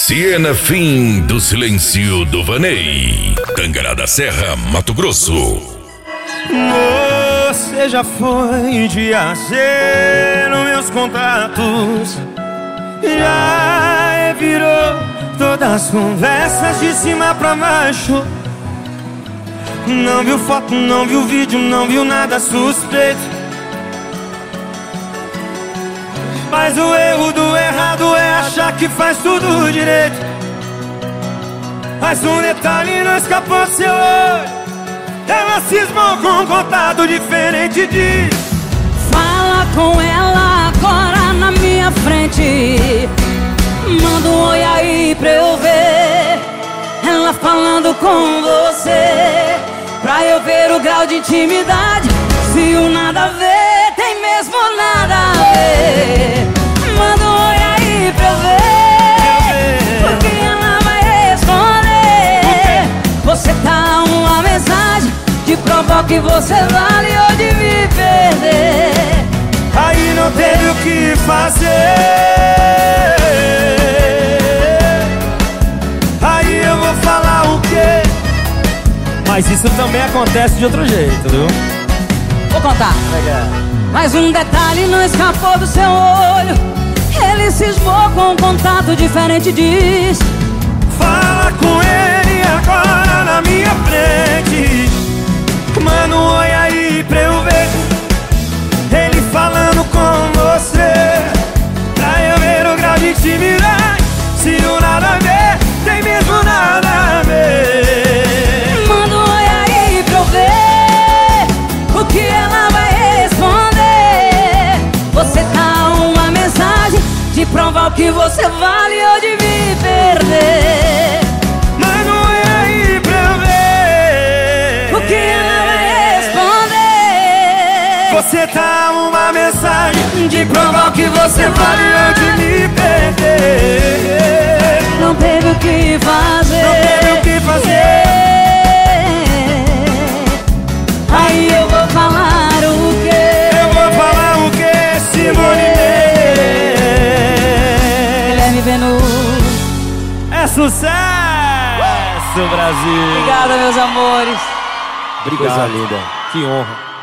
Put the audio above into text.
Siena Fim do Silêncio do Vanei, Tangará da Serra, Mato Grosso. Você já foi de AC nos meus contatos, já virou todas as conversas de cima pra baixo. Não viu foto, não viu vídeo, não viu nada suspeito. Mas o erro do errado é achar que faz tudo direito. Mas um detalhe não escapou do seu olho, ela cismou com um contato diferente de... Fala com ela agora na minha frente, manda um oi aí pra eu ver ela falando com você, pra eu ver o grau de intimidade. Se o nada a ver tem mesmo nada a ver, manda um oi aí pra eu ver, porque ela vai responder. Você tá uma mensagem de provar que você vale ou de me perder. Aí não teve o que fazer, aí eu vou falar o quê? Mas isso também acontece de outro jeito, viu? Vou contar. Mas um detalhe não escapou do seu olho, ele cismou com um contato diferente, diz. Fala com ele agora na minha frente, manda um oi aí pra eu ver ele falando com você, pra eu ver o grau de intimidade. Se o nada a ver tem mesmo nada a ver, manda um oi aí pra eu ver o que ela vai responder. Você tá uma mensagem de provar o que você vale ou de me perder. manda um oi aí pra eu ver O que ela vai responder. Você tá uma mensagem de provar que você vale ou de me perder. Não teve o que fazer, Não teve o que fazer. Aí eu vou falar o quê? Eu vou falar o que, Simone Guilherme Venuto. É sucesso, Brasil. Obrigada, meus amores. Obrigado. Coisa linda. Que honra.